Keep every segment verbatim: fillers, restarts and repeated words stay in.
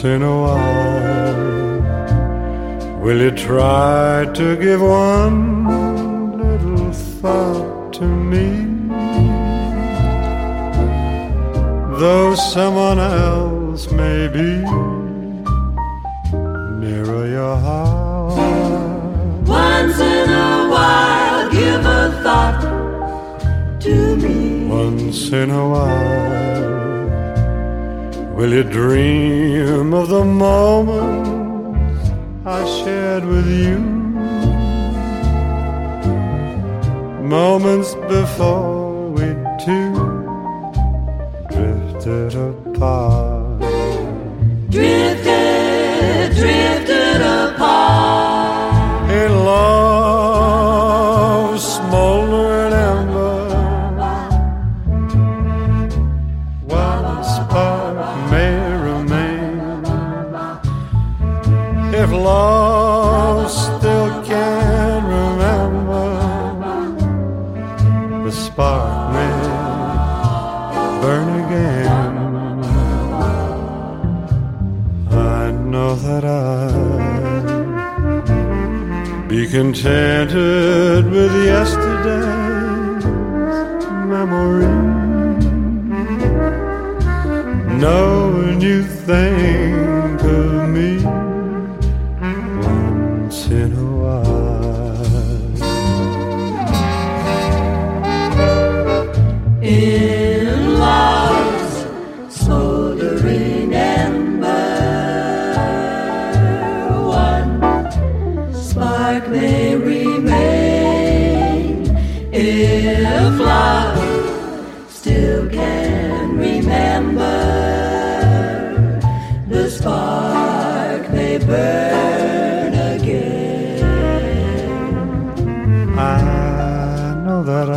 in a while, will you try to give one little thought to me? Though someone else may be nearer your heart. Once in a while, give a thought to me. Once in a while, will you dream of the moments I shared with you? Moments before we two drifted apart. Drifted, drifted apart. In love's smoldering ember, while a spark may remain. If love still can remember, the spark may burn again. I know that I'd be contented with yesterday's memory, knowing you think of me once in a while. In love's smoldering ember, one spark may remain. If love still can remember, the spark may burn again. I know that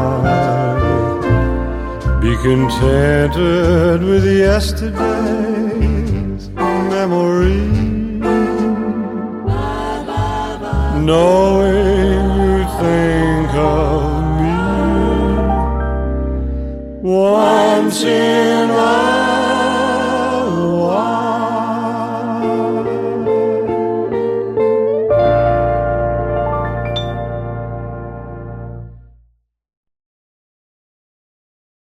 I'd be contented with yesterday's memory, knowing you think of me once in a